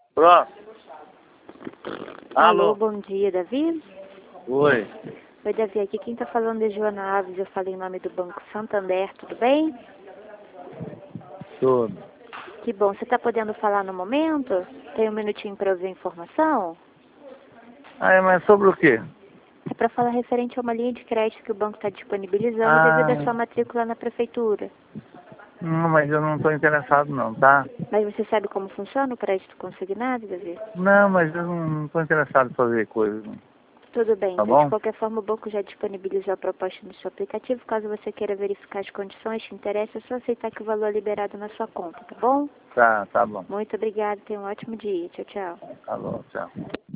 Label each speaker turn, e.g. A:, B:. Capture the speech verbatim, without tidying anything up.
A: Pronto.
B: Alô,
A: Alô.
B: bom dia, Davi?
A: Oi.
B: Oi, Davi, aqui quem tá falando é Joana Alves, eu falei em nome do Banco Santander, tudo bem?
A: Tudo.
B: Que bom, você tá podendo falar no momento? Tem um minutinho para ouvir a informação?
A: Ah, mas sobre o quê?
B: É para falar referente a uma linha de crédito que o banco está disponibilizando
A: Ah,
B: devido à sua matrícula na prefeitura.
A: não, mas eu não estou interessado não, tá?
B: Mas você sabe como funciona o crédito consignado, Davi?
A: Não, mas eu não estou interessado em fazer coisa, não.
B: Tudo bem,
A: Tá
B: então de
A: bom?
B: qualquer forma o banco já disponibilizou a proposta no seu aplicativo. Caso você queira verificar as condições, te interessa, é só aceitar que o valor é liberado na sua conta, tá bom?
A: Tá, tá bom.
B: Muito obrigada, tenha um ótimo dia. Tchau, tchau.
A: Tá bom, tchau.